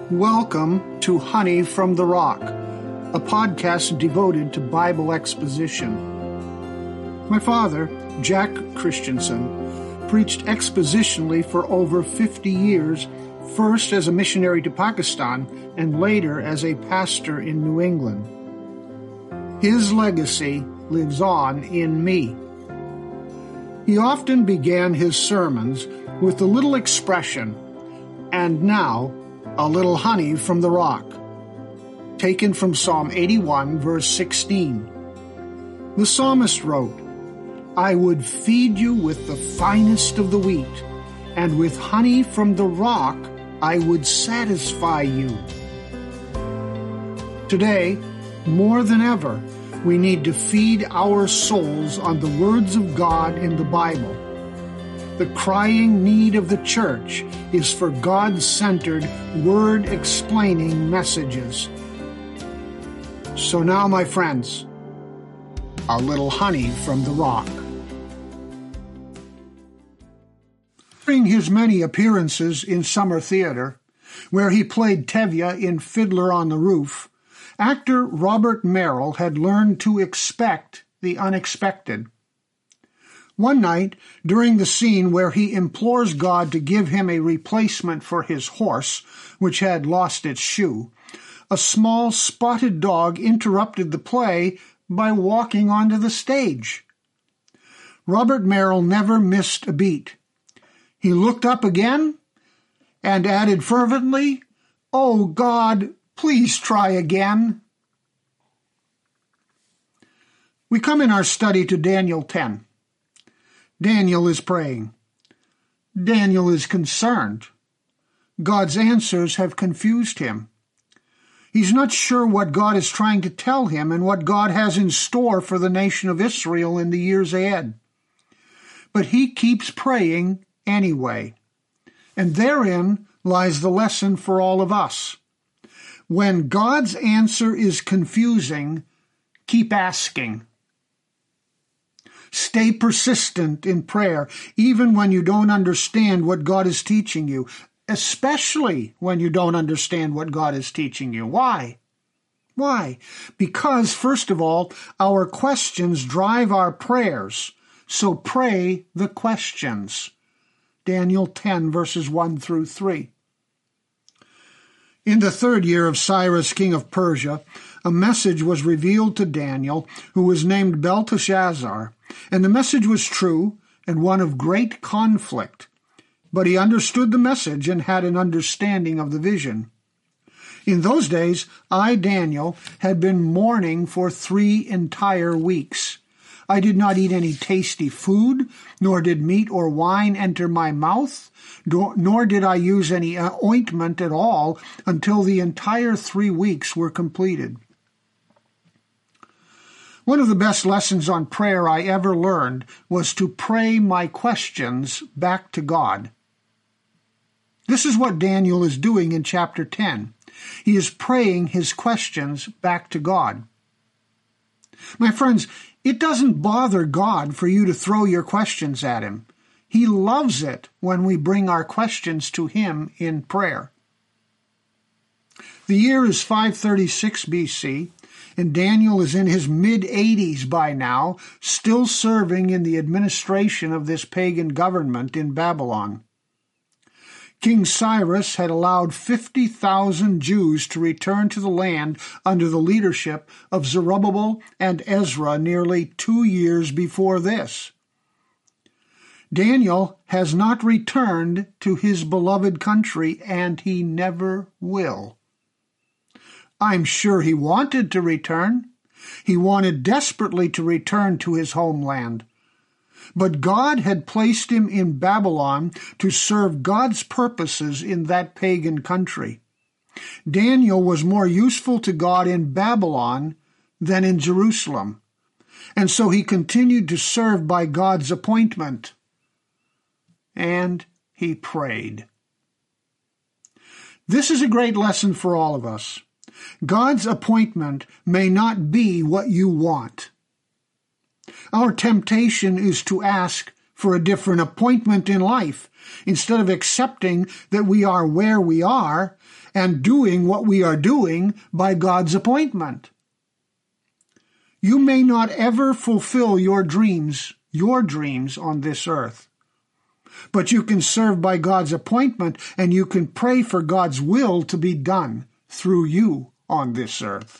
Welcome to Honey from the Rock, a podcast devoted to Bible exposition. My father, Jack Christensen, preached expositionally for over 50 years, first as a missionary to Pakistan and later as a pastor in New England. His legacy lives on in me. He often began his sermons with the little expression, "And now, a little honey from the rock," taken from Psalm 81, verse 16. The psalmist wrote, "I would feed you with the finest of the wheat, and with honey from the rock I would satisfy you." Today, more than ever, we need to feed our souls on the words of God in the Bible. The crying need of the church is for God-centered, word-explaining messages. So now, my friends, a little honey from the rock. During his many appearances in summer theater, where he played Tevye in Fiddler on the Roof, actor Robert Merrill had learned to expect the unexpected. One night, during the scene where he implores God to give him a replacement for his horse, which had lost its shoe, a small spotted dog interrupted the play by walking onto the stage. Robert Merrill never missed a beat. He looked up again and added fervently, "Oh God, please try again." We come in our study to Daniel 10. Daniel is praying. Daniel is concerned. God's answers have confused him. He's not sure what God is trying to tell him and what God has in store for the nation of Israel in the years ahead. But he keeps praying anyway. And therein lies the lesson for all of us. When God's answer is confusing, keep asking. Stay persistent in prayer, even when you don't understand what God is teaching you, especially when you don't understand what God is teaching you. Why? Why? Because, first of all, our questions drive our prayers, so pray the questions. Daniel 10, verses 1 through 3. In the 3rd year of Cyrus, king of Persia, a message was revealed to Daniel, who was named Belteshazzar, and the message was true and one of great conflict. But he understood the message and had an understanding of the vision. In those days, I, Daniel, had been mourning for 3 entire weeks. I did not eat any tasty food, nor did meat or wine enter my mouth, nor did I use any ointment at all until the entire 3 weeks were completed. One of the best lessons on prayer I ever learned was to pray my questions back to God. This is what Daniel is doing in chapter 10. He is praying his questions back to God. My friends, it doesn't bother God for you to throw your questions at him. He loves it when we bring our questions to him in prayer. The year is 536 BC, and Daniel is in his mid-80s by now, still serving in the administration of this pagan government in Babylon. King Cyrus had allowed 50,000 Jews to return to the land under the leadership of Zerubbabel and Ezra nearly 2 years before this. Daniel has not returned to his beloved country, and he never will. I'm sure he wanted to return. He wanted desperately to return to his homeland. But God had placed him in Babylon to serve God's purposes in that pagan country. Daniel was more useful to God in Babylon than in Jerusalem, and so he continued to serve by God's appointment. And he prayed. This is a great lesson for all of us. God's appointment may not be what you want. Our temptation is to ask for a different appointment in life, instead of accepting that we are where we are and doing what we are doing by God's appointment. You may not ever fulfill your dreams on this earth, but you can serve by God's appointment, and you can pray for God's will to be done through you on this earth.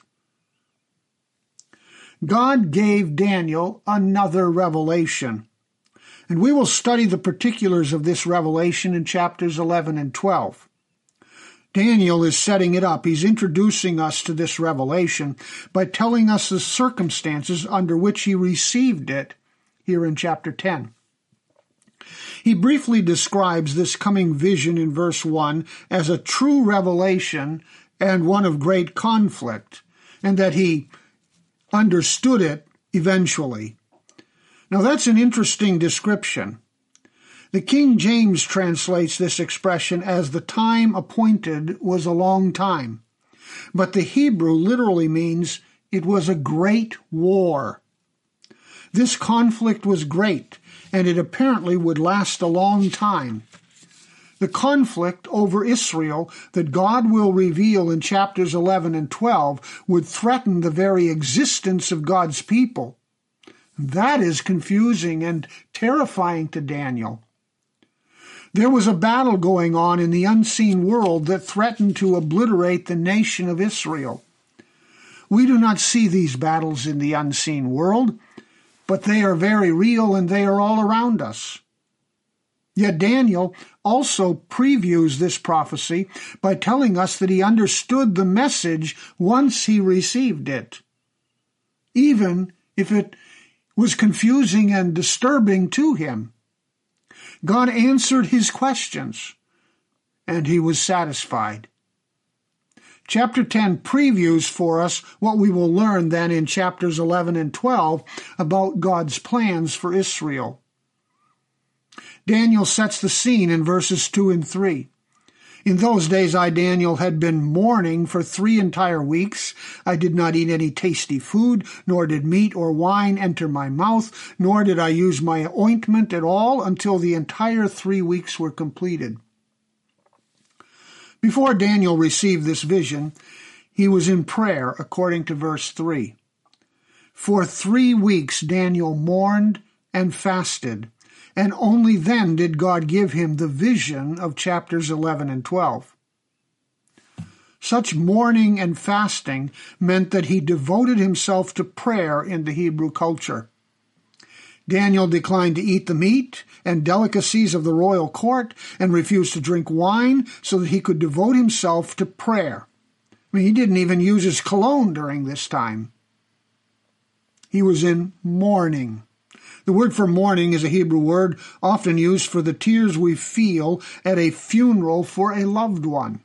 God gave Daniel another revelation, and we will study the particulars of this revelation in chapters 11 and 12. Daniel is setting it up. He's introducing us to this revelation by telling us the circumstances under which he received it here in chapter 10. He briefly describes this coming vision in verse 1 as a true revelation and one of great conflict, and that he understood it eventually. Now that's an interesting description. The King James translates this expression as the time appointed was a long time, but the Hebrew literally means it was a great war. This conflict was great, and it apparently would last a long time. The conflict over Israel that God will reveal in chapters 11 and 12 would threaten the very existence of God's people. That is confusing and terrifying to Daniel. There was a battle going on in the unseen world that threatened to obliterate the nation of Israel. We do not see these battles in the unseen world, but they are very real and they are all around us. Yet Daniel also previews this prophecy by telling us that he understood the message once he received it, even if it was confusing and disturbing to him. God answered his questions, and he was satisfied. Chapter 10 previews for us what we will learn then in chapters 11 and 12 about God's plans for Israel. Daniel sets the scene in verses 2 and 3. In those days I, Daniel, had been mourning for 3 entire weeks. I did not eat any tasty food, nor did meat or wine enter my mouth, nor did I use my ointment at all until the entire 3 weeks were completed. Before Daniel received this vision, he was in prayer, according to verse 3. For 3 weeks Daniel mourned and fasted, and only then did God give him the vision of chapters 11 and 12. Such mourning and fasting meant that he devoted himself to prayer in the Hebrew culture. Daniel declined to eat the meat and delicacies of the royal court and refused to drink wine so that he could devote himself to prayer. He didn't even use his cologne during this time. He was in mourning. The word for mourning is a Hebrew word often used for the tears we feel at a funeral for a loved one.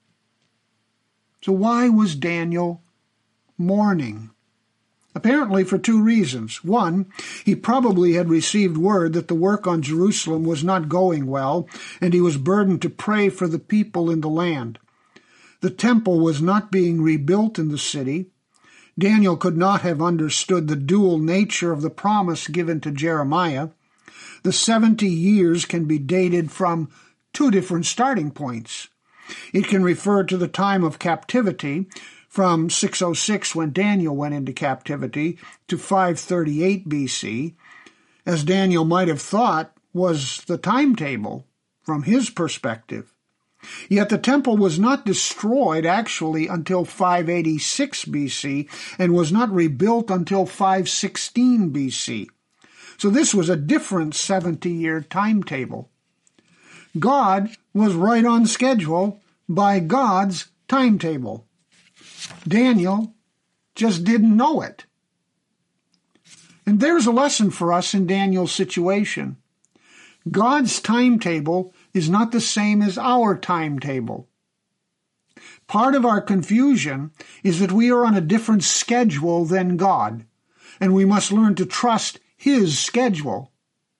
So why was Daniel mourning? Apparently for 2 reasons. One, he probably had received word that the work on Jerusalem was not going well, and he was burdened to pray for the people in the land. The temple was not being rebuilt in the city. Daniel could not have understood the dual nature of the promise given to Jeremiah. The 70 years can be dated from 2 different starting points. It can refer to the time of captivity, from 606 when Daniel went into captivity to 538 BC, as Daniel might have thought was the timetable from his perspective. Yet the temple was not destroyed actually until 586 BC and was not rebuilt until 516 BC. So this was a different 70-year timetable. God was right on schedule by God's timetable. Daniel just didn't know it. And there's a lesson for us in Daniel's situation. God's timetable is not the same as our timetable. Part of our confusion is that we are on a different schedule than God, and we must learn to trust His schedule.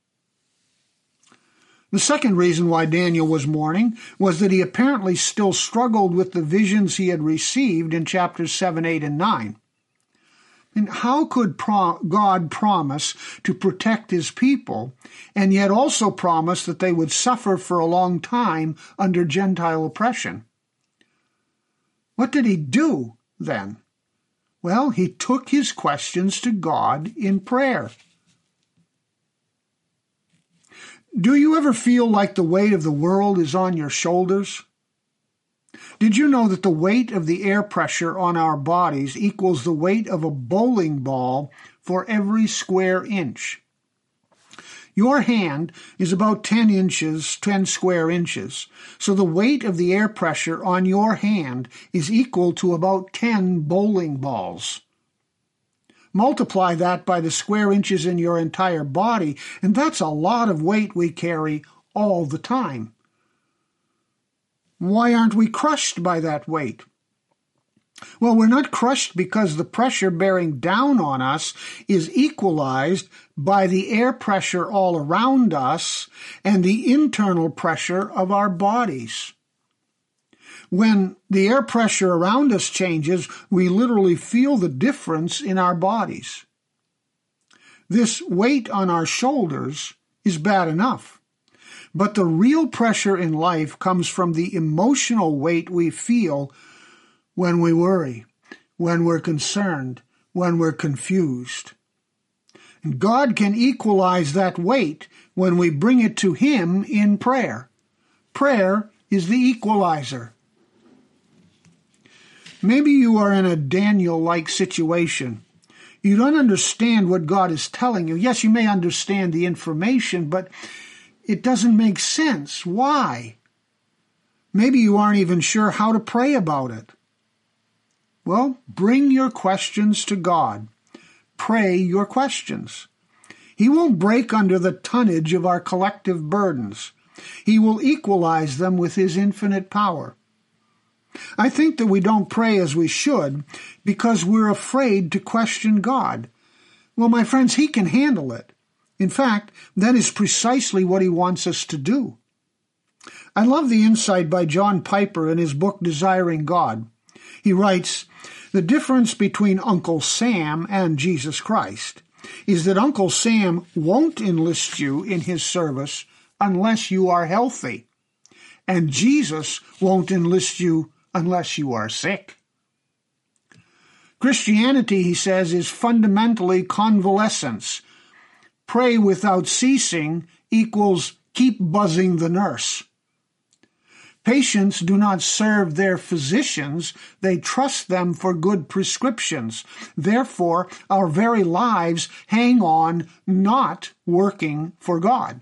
The second reason why Daniel was mourning was that he apparently still struggled with the visions he had received in chapters 7, 8, and 9. And how could God promise to protect his people and yet also promise that they would suffer for a long time under Gentile oppression? What did he do then? Well, he took his questions to God in prayer. Do you ever feel like the weight of the world is on your shoulders? Did you know that the weight of the air pressure on our bodies equals the weight of a bowling ball for every square inch? Your hand is about 10 square inches, so the weight of the air pressure on your hand is equal to about 10 bowling balls. Multiply that by the square inches in your entire body, and that's a lot of weight we carry all the time. Why aren't we crushed by that weight? Well, we're not crushed because the pressure bearing down on us is equalized by the air pressure all around us and the internal pressure of our bodies. When the air pressure around us changes, we literally feel the difference in our bodies. This weight on our shoulders is bad enough. But the real pressure in life comes from the emotional weight we feel when we worry, when we're concerned, when we're confused. And God can equalize that weight when we bring it to him in prayer. Prayer is the equalizer. Maybe you are in a Daniel-like situation. You don't understand what God is telling you. Yes, you may understand the information, but it doesn't make sense. Why? Maybe you aren't even sure how to pray about it. Well, bring your questions to God. Pray your questions. He won't break under the tonnage of our collective burdens. He will equalize them with his infinite power. I think that we don't pray as we should because we're afraid to question God. Well, my friends, he can handle it. In fact, that is precisely what he wants us to do. I love the insight by John Piper in his book, Desiring God. He writes, "The difference between Uncle Sam and Jesus Christ is that Uncle Sam won't enlist you in his service unless you are healthy, and Jesus won't enlist you unless you are sick." Christianity, he says, is fundamentally convalescence. Pray without ceasing equals keep buzzing the nurse. Patients do not serve their physicians, they trust them for good prescriptions. Therefore, our very lives hang on not working for God.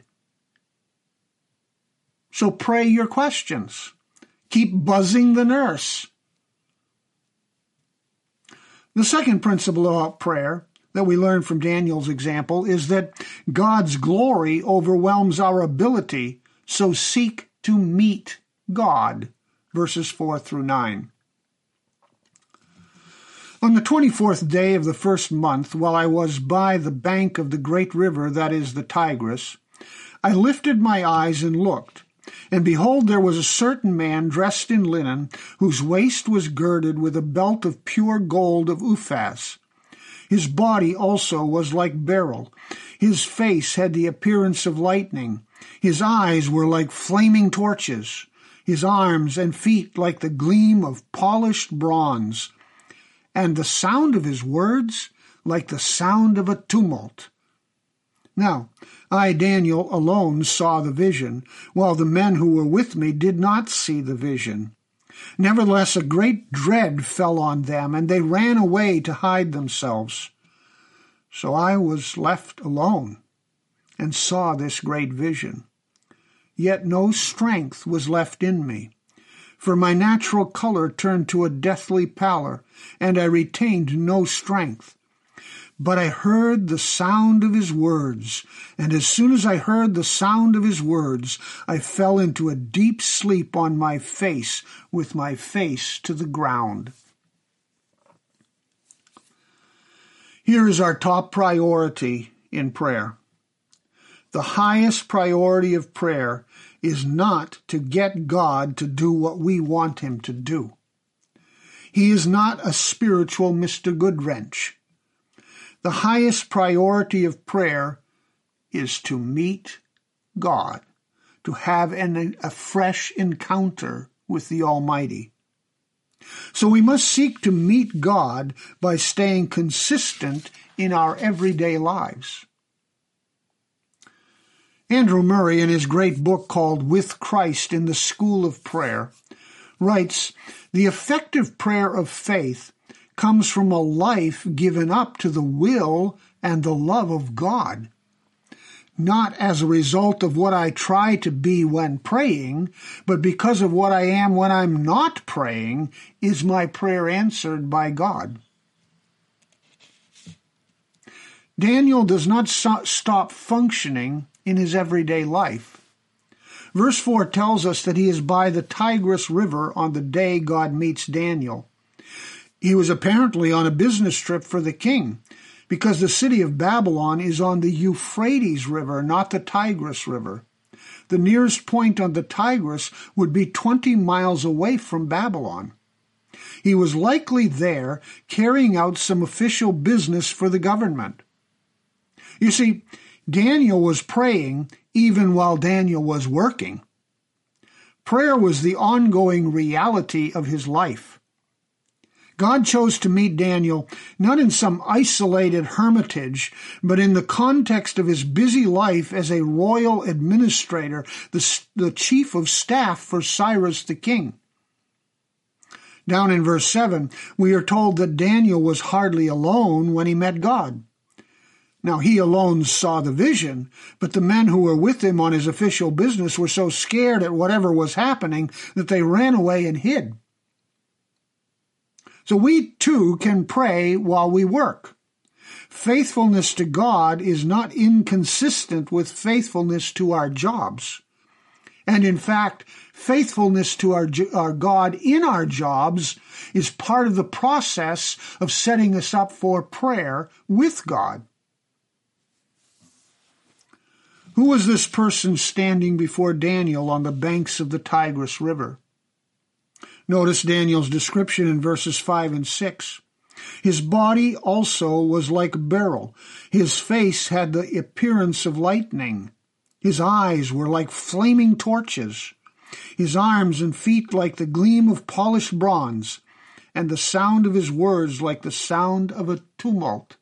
So pray your questions. Keep buzzing the nurse. The second principle about prayer that we learn from Daniel's example is that God's glory overwhelms our ability, so seek to meet God. Verses 4 through 9. On the 24th day of the first month, while I was by the bank of the great river that is the Tigris, I lifted my eyes and looked, and behold, there was a certain man dressed in linen, whose waist was girded with a belt of pure gold of Uphaz. His body also was like beryl. His face had the appearance of lightning. His eyes were like flaming torches. His arms and feet like the gleam of polished bronze. And the sound of his words like the sound of a tumult. Now, I, Daniel, alone saw the vision, while the men who were with me did not see the vision. Nevertheless, a great dread fell on them, and they ran away to hide themselves. So I was left alone, and saw this great vision. Yet no strength was left in me, for my natural color turned to a deathly pallor, and I retained no strength. But I heard the sound of his words, and as soon as I heard the sound of his words, I fell into a deep sleep on my face, with my face to the ground. Here is our top priority in prayer. The highest priority of prayer is not to get God to do what we want him to do. He is not a spiritual Mr. Goodwrench. The highest priority of prayer is to meet God, to have a fresh encounter with the Almighty. So we must seek to meet God by staying consistent in our everyday lives. Andrew Murray, in his great book called With Christ in the School of Prayer, writes, "The effective prayer of faith comes from a life given up to the will and the love of God, not as a result of what I try to be when praying, but because of what I am when I'm not praying, is my prayer answered by God." Daniel does not stop functioning in his everyday life. Verse 4 tells us that he is by the Tigris River on the day God meets Daniel. He was apparently on a business trip for the king, because the city of Babylon is on the Euphrates River, not the Tigris River. The nearest point on the Tigris would be 20 miles away from Babylon. He was likely there carrying out some official business for the government. You see, Daniel was praying even while Daniel was working. Prayer was the ongoing reality of his life. God chose to meet Daniel not in some isolated hermitage, but in the context of his busy life as a royal administrator, the chief of staff for Cyrus the king. Down in verse 7, we are told that Daniel was hardly alone when he met God. Now, he alone saw the vision, but the men who were with him on his official business were so scared at whatever was happening that they ran away and hid. So we too can pray while we work. Faithfulness to God is not inconsistent with faithfulness to our jobs. And in fact, faithfulness to our God in our jobs is part of the process of setting us up for prayer with God. Who was this person standing before Daniel on the banks of the Tigris River? Notice Daniel's description in verses 5 and 6. His body also was like beryl. His face had the appearance of lightning. His eyes were like flaming torches. His arms and feet like the gleam of polished bronze, and the sound of his words like the sound of a tumult.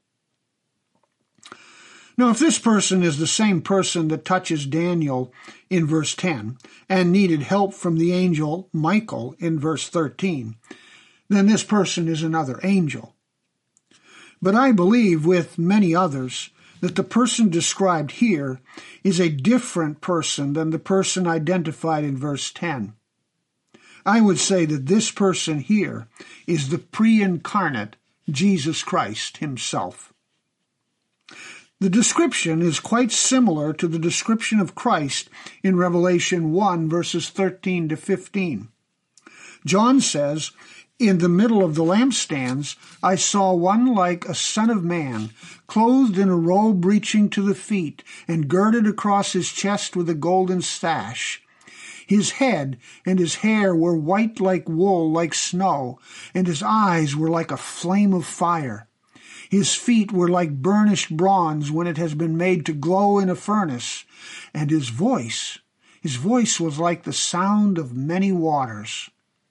Now, if this person is the same person that touches Daniel in verse 10 and needed help from the angel Michael in verse 13, then this person is another angel. But I believe, with many others, that the person described here is a different person than the person identified in verse 10. I would say that this person here is the pre-incarnate Jesus Christ himself. The description is quite similar to the description of Christ in Revelation 1, verses 13 to 15. John says, "In the middle of the lampstands I saw one like a son of man, clothed in a robe reaching to the feet, and girded across his chest with a golden sash. His head and his hair were white like wool, like snow, and his eyes were like a flame of fire. His feet were like burnished bronze when it has been made to glow in a furnace, and his voice was like the sound of many waters."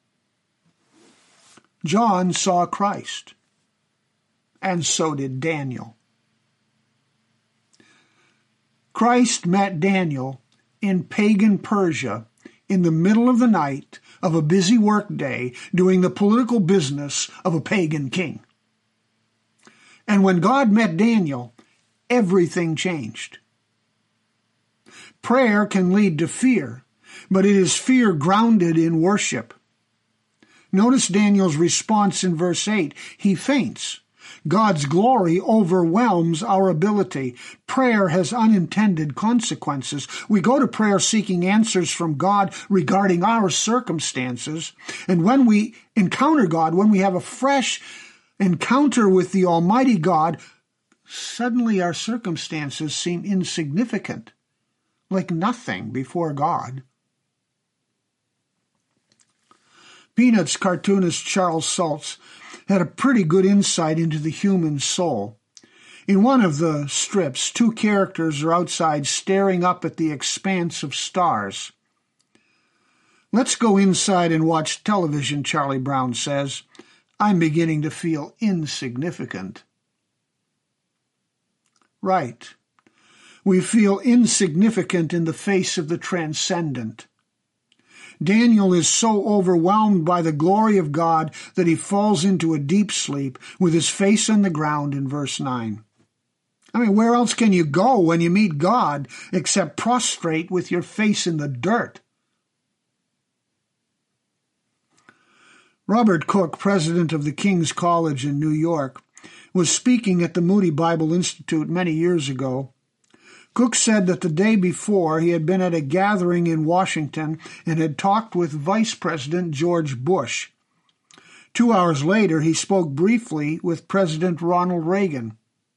John saw Christ, and so did Daniel. Christ met Daniel in pagan Persia in the middle of the night of a busy workday doing the political business of a pagan king. And when God met Daniel, everything changed. Prayer can lead to fear, but it is fear grounded in worship. Notice Daniel's response in verse 8. He faints. God's glory overwhelms our ability. Prayer has unintended consequences. We go to prayer seeking answers from God regarding our circumstances, and when we encounter God, when we have a fresh encounter with the Almighty God, suddenly our circumstances seem insignificant, like nothing before God. Peanuts cartoonist Charles Schulz had a pretty good insight into the human soul. In one of the strips, two characters are outside staring up at the expanse of stars. "Let's go inside and watch television," Charlie Brown says. "I'm beginning to feel insignificant." Right. We feel insignificant in the face of the transcendent. Daniel is so overwhelmed by the glory of God that he falls into a deep sleep with his face on the ground in verse 9. I mean, where else can you go when you meet God except prostrate with your face in the dirt? Robert Cook, president of the King's College in New York, was speaking at the Moody Bible Institute many years ago. Cook said that the day before he had been at a gathering in Washington and had talked with Vice President George Bush. 2 hours later, he spoke briefly with President Ronald Reagan.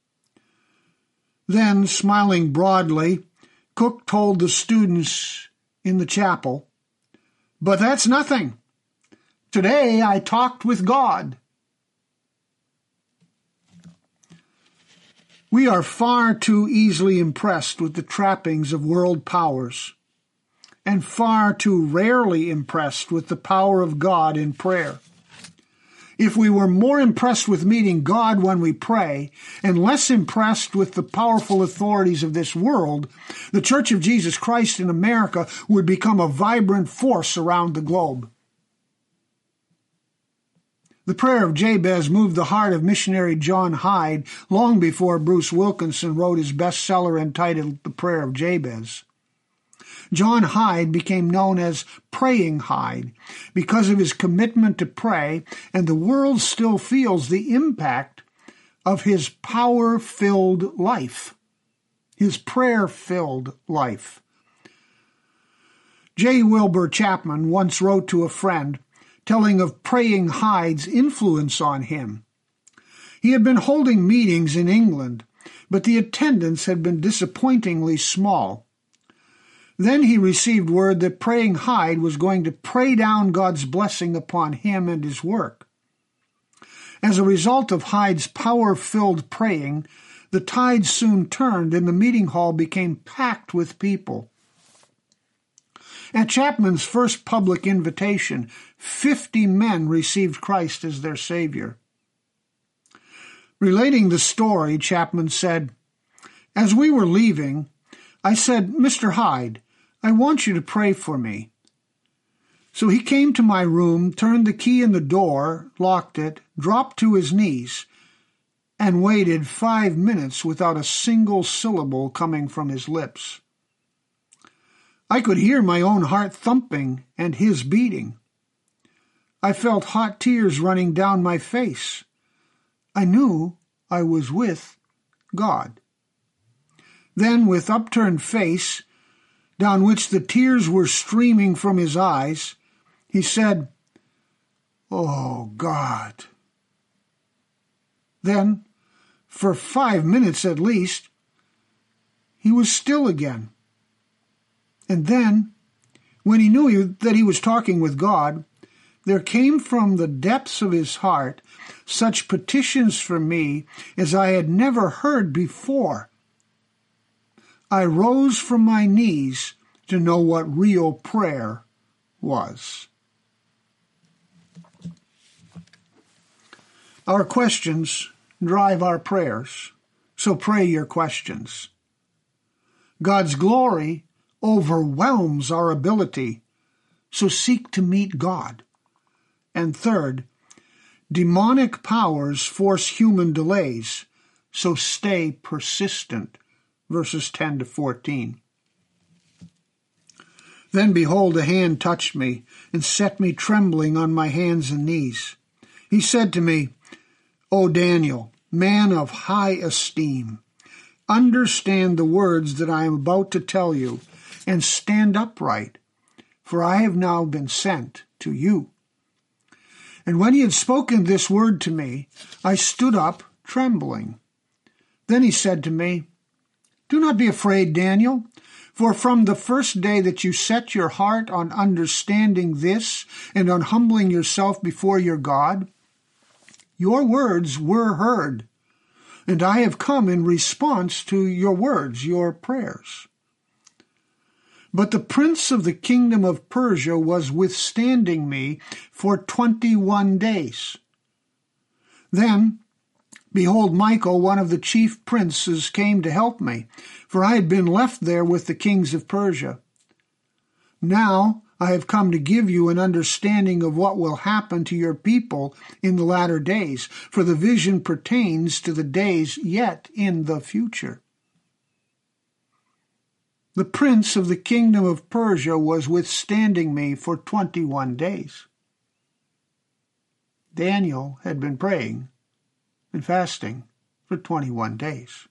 Then, smiling broadly, Cook told the students in the chapel, "But that's nothing. Today I talked with God." We are far too easily impressed with the trappings of world powers, and far too rarely impressed with the power of God in prayer. If we were more impressed with meeting God when we pray, and less impressed with the powerful authorities of this world, the Church of Jesus Christ in America would become a vibrant force around the globe. The prayer of Jabez moved the heart of missionary John Hyde long before Bruce Wilkinson wrote his bestseller entitled The Prayer of Jabez. John Hyde became known as Praying Hyde because of his commitment to pray, and the world still feels the impact of his power-filled life, his prayer-filled life. J. Wilbur Chapman once wrote to a friend, telling of Praying Hyde's influence on him. He had been holding meetings in England, but the attendance had been disappointingly small. Then he received word that Praying Hyde was going to pray down God's blessing upon him and his work. As a result of Hyde's power-filled praying, the tide soon turned and the meeting hall became packed with people. At Chapman's first public invitation, 50 men received Christ as their Savior. Relating the story, Chapman said, "As we were leaving, I said, 'Mr. Hyde, I want you to pray for me.' So he came to my room, turned the key in the door, locked it, dropped to his knees, and waited 5 minutes without a single syllable coming from his lips. I could hear my own heart thumping and his beating. I felt hot tears running down my face. I knew I was with God." Then, with upturned face, down which the tears were streaming from his eyes, he said, "Oh, God." Then, for 5 minutes at least, he was still again. And then, when he knew that he was talking with God, there came from the depths of his heart such petitions for me as I had never heard before. I rose from my knees to know what real prayer was. Our questions drive our prayers, so pray your questions. God's glory overwhelms our ability, so seek to meet God. And third, demonic powers force human delays, so stay persistent. Verses 10 to 14. Then behold, a hand touched me and set me trembling on my hands and knees. He said to me, "O Daniel, man of high esteem, understand the words that I am about to tell you, and stand upright, for I have now been sent to you." And when he had spoken this word to me, I stood up trembling. Then he said to me, "Do not be afraid, Daniel, for from the first day that you set your heart on understanding this and on humbling yourself before your God, your words were heard. and I have come in response to your words, your prayers. But the prince of the kingdom of Persia was withstanding me for 21 days. Then, behold, Michael, one of the chief princes, came to help me, for I had been left there with the kings of Persia. Now I have come to give you an understanding of what will happen to your people in the latter days, for the vision pertains to the days yet in the future. The prince of the kingdom of Persia was withstanding me for 21 days. Daniel had been praying and fasting for 21 days.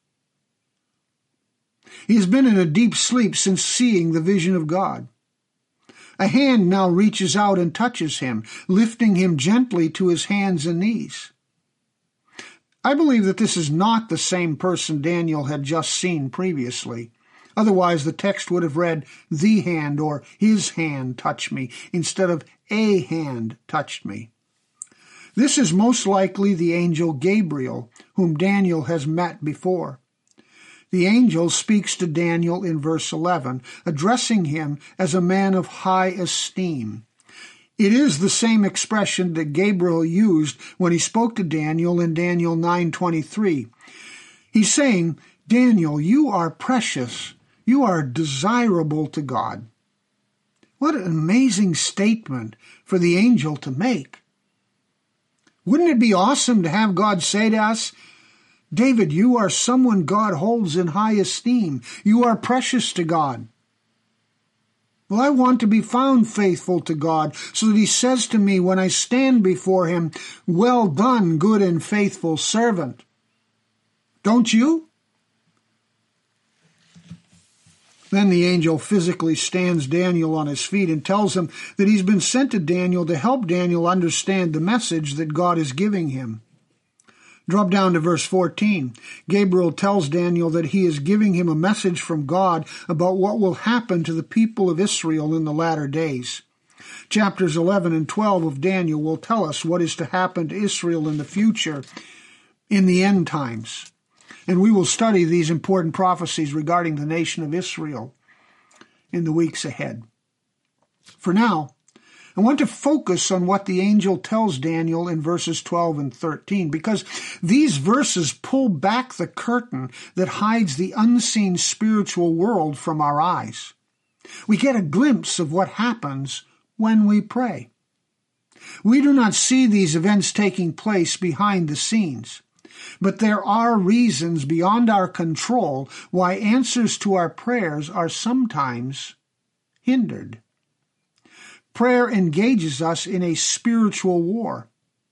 He has been in a deep sleep since seeing the vision of God. A hand now reaches out and touches him, lifting him gently to his hands and knees. I believe that this is not the same person Daniel had just seen previously. Otherwise, the text would have read, "the hand" or "his hand touched me," instead of "a hand touched me." This is most likely the angel Gabriel, whom Daniel has met before. The angel speaks to Daniel in verse 11, addressing him as a man of high esteem. It is the same expression that Gabriel used when he spoke to Daniel in Daniel 9:23. He's saying, "Daniel, you are precious. You are desirable to God." What an amazing statement for the angel to make. Wouldn't it be awesome to have God say to us, "David, you are someone God holds in high esteem. You are precious to God." Well, I want to be found faithful to God, so that he says to me when I stand before him, "Well done, good and faithful servant." Don't you? Then the angel physically stands Daniel on his feet and tells him that he's been sent to Daniel to help Daniel understand the message that God is giving him. Drop down to verse 14. Gabriel tells Daniel that he is giving him a message from God about what will happen to the people of Israel in the latter days. Chapters 11 and 12 of Daniel will tell us what is to happen to Israel in the future, in the end times. And we will study these important prophecies regarding the nation of Israel in the weeks ahead. For now, I want to focus on what the angel tells Daniel in verses 12 and 13, because these verses pull back the curtain that hides the unseen spiritual world from our eyes. We get a glimpse of what happens when we pray. We do not see these events taking place behind the scenes, but there are reasons beyond our control why answers to our prayers are sometimes hindered. Prayer engages us in a spiritual war.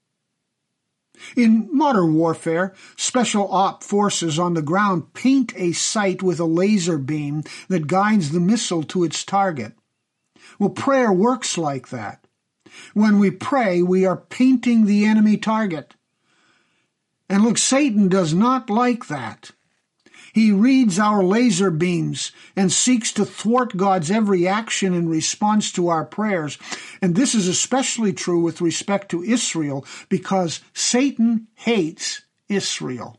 In modern warfare, special op forces on the ground paint a sight with a laser beam that guides the missile to its target. Well, prayer works like that. When we pray, we are painting the enemy target. And look, Satan does not like that. He reads our laser beams and seeks to thwart God's every action in response to our prayers. And this is especially true with respect to Israel, because Satan hates Israel.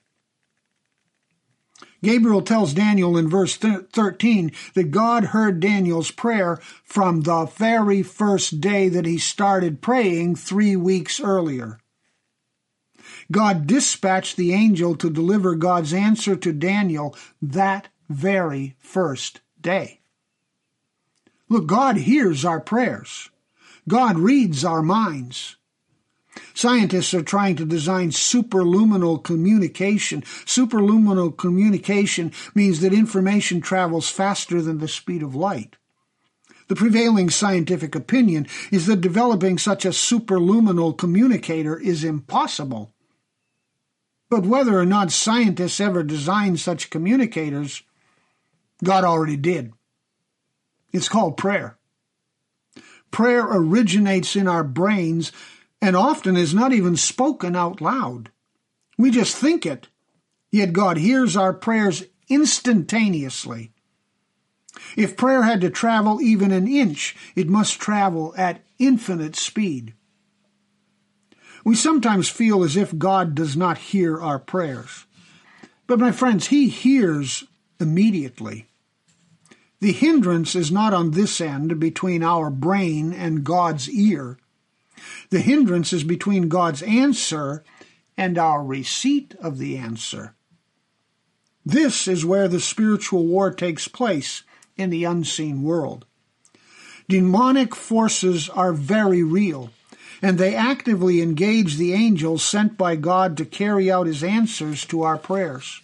Gabriel tells Daniel in verse 13 that God heard Daniel's prayer from the very first day that he started praying 3 weeks earlier. God dispatched the angel to deliver God's answer to Daniel that very first day. Look, God hears our prayers. God reads our minds. Scientists are trying to design superluminal communication. Superluminal communication means that information travels faster than the speed of light. The prevailing scientific opinion is that developing such a superluminal communicator is impossible. But whether or not scientists ever designed such communicators, God already did. It's called prayer. Prayer originates in our brains and often is not even spoken out loud. We just think it, yet God hears our prayers instantaneously. If prayer had to travel even an inch, it must travel at infinite speed. We sometimes feel as if God does not hear our prayers. But my friends, he hears immediately. The hindrance is not on this end between our brain and God's ear. The hindrance is between God's answer and our receipt of the answer. This is where the spiritual war takes place in the unseen world. Demonic forces are very real, and they actively engage the angels sent by God to carry out his answers to our prayers.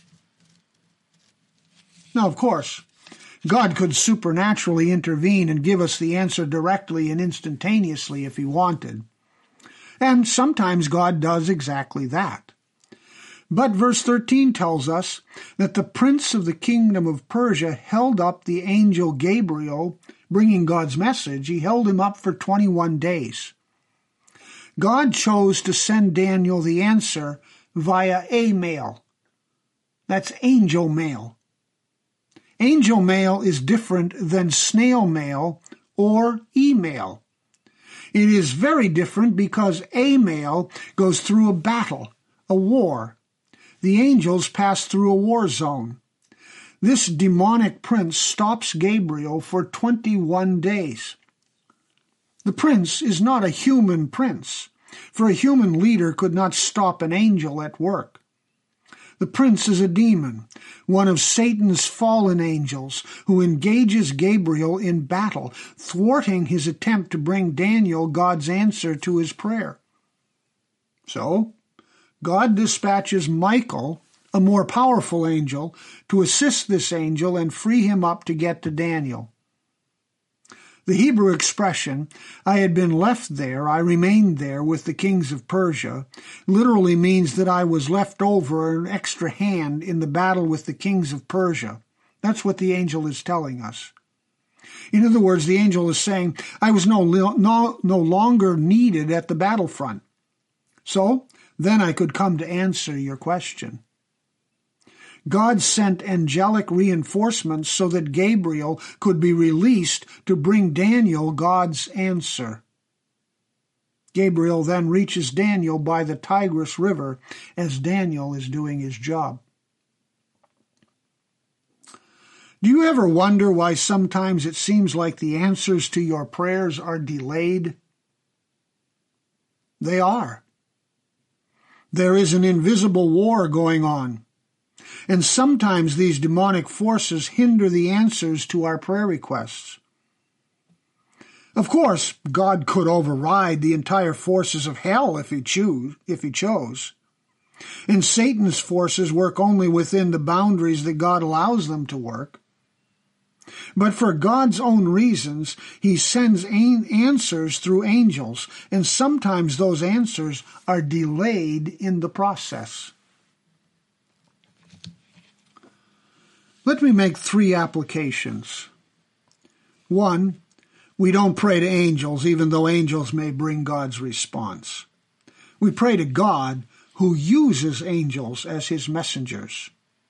Now, of course, God could supernaturally intervene and give us the answer directly and instantaneously if he wanted. And sometimes God does exactly that. But verse 13 tells us that the prince of the kingdom of Persia held up the angel Gabriel, bringing God's message. He held him up for 21 days. God chose to send Daniel the answer via a mail. That's angel mail. Angel mail is different than snail mail or email. It is very different because a mail goes through a battle, a war. The angels pass through a war zone. This demonic prince stops Gabriel for 21 days. The prince is not a human prince, for a human leader could not stop an angel at work. The prince is a demon, one of Satan's fallen angels, who engages Gabriel in battle, thwarting his attempt to bring Daniel God's answer to his prayer. So, God dispatches Michael, a more powerful angel, to assist this angel and free him up to get to Daniel. The Hebrew expression, I had been left there, I remained there with the kings of Persia, literally means that I was left over an extra hand in the battle with the kings of Persia. That's what the angel is telling us. In other words, the angel is saying, I was no longer needed at the battlefront. So, then I could come to answer your question. God sent angelic reinforcements so that Gabriel could be released to bring Daniel God's answer. Gabriel then reaches Daniel by the Tigris River as Daniel is doing his job. Do you ever wonder why sometimes it seems like the answers to your prayers are delayed? They are. There is an invisible war going on. And sometimes these demonic forces hinder the answers to our prayer requests. Of course, God could override the entire forces of hell if he chose. And Satan's forces work only within the boundaries that God allows them to work. But for God's own reasons, he sends answers through angels, and sometimes those answers are delayed in the process. Let me make 3 applications. 1, we don't pray to angels, even though angels may bring God's response. We pray to God, who uses angels as his messengers.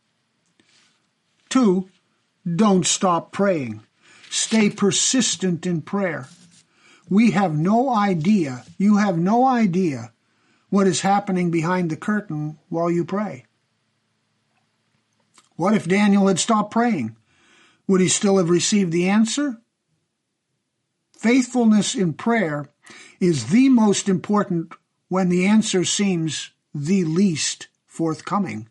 2, don't stop praying. Stay persistent in prayer. We have no idea, you have no idea, what is happening behind the curtain while you pray. What if Daniel had stopped praying? Would he still have received the answer? Faithfulness in prayer is the most important when the answer seems the least forthcoming.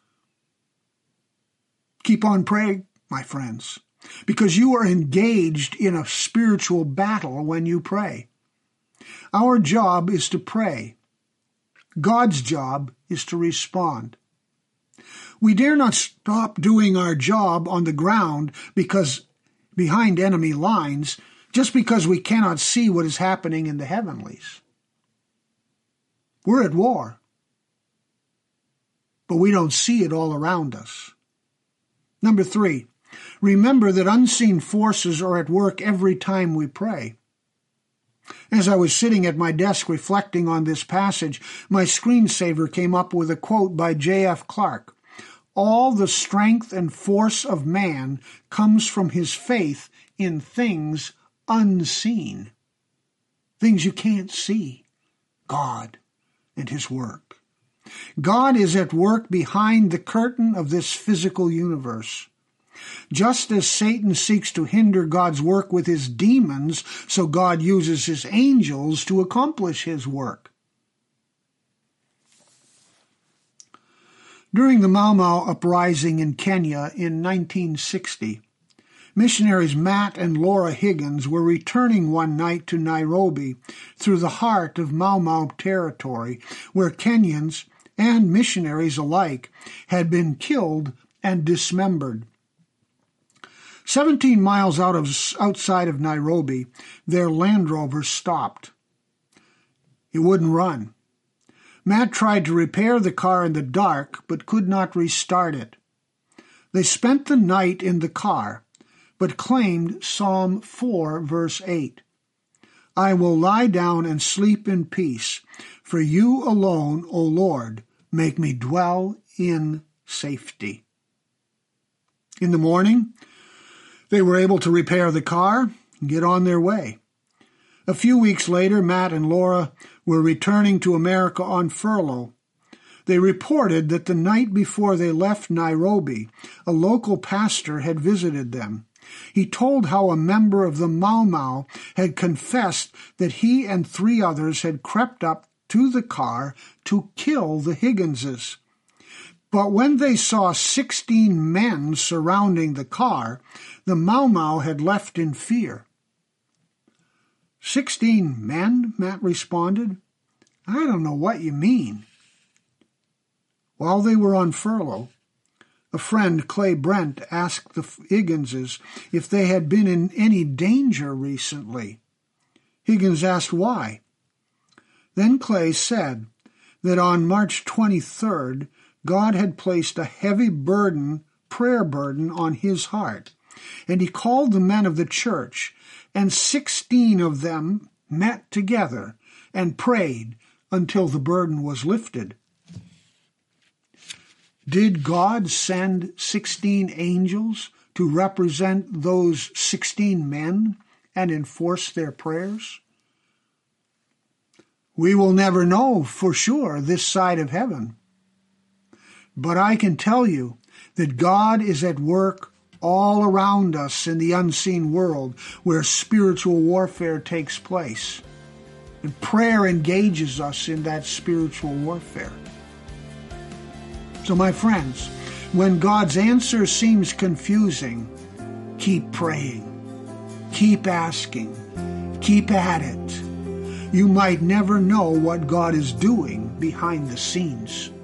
Keep on praying, my friends, because you are engaged in a spiritual battle when you pray. Our job is to pray. God's job is to respond. We dare not stop doing our job on the ground because behind enemy lines, just because we cannot see what is happening in the heavenlies. We're at war, but we don't see it all around us. Number 3, remember that unseen forces are at work every time we pray. As I was sitting at my desk reflecting on this passage, my screensaver came up with a quote by J.F. Clark. All the strength and force of man comes from his faith in things unseen. Things you can't see. God and his work. God is at work behind the curtain of this physical universe. Just as Satan seeks to hinder God's work with his demons, so God uses his angels to accomplish his work. During the Mau Mau uprising in Kenya in 1960, missionaries Matt and Laura Higgins were returning one night to Nairobi through the heart of Mau Mau territory, where Kenyans and missionaries alike had been killed and dismembered. 17 miles outside of Nairobi, their Land Rover stopped. It wouldn't run. Matt tried to repair the car in the dark, but could not restart it. They spent the night in the car, but claimed Psalm 4, verse 8. I will lie down and sleep in peace, for you alone, O Lord, make me dwell in safety. In the morning, they were able to repair the car and get on their way. A few weeks later, Matt and Laura were returning to America on furlough. They reported that the night before they left Nairobi, a local pastor had visited them. He told how a member of the Mau Mau had confessed that he and 3 others had crept up to the car to kill the Higginses. But when they saw 16 men surrounding the car, the Mau Mau had left in fear. 16 men, Matt responded. I don't know what you mean. While they were on furlough, a friend, Clay Brent, asked the Higginses if they had been in any danger recently. Higgins asked why. Then Clay said that on March 23rd, God had placed a heavy prayer burden on his heart, and he called the men of the church, and 16 of them met together and prayed until the burden was lifted. Did God send 16 angels to represent those 16 men and enforce their prayers? We will never know for sure this side of heaven. But I can tell you that God is at work all around us in the unseen world where spiritual warfare takes place. And prayer engages us in that spiritual warfare. So my friends, when God's answer seems confusing, keep praying, keep asking, keep at it. You might never know what God is doing behind the scenes.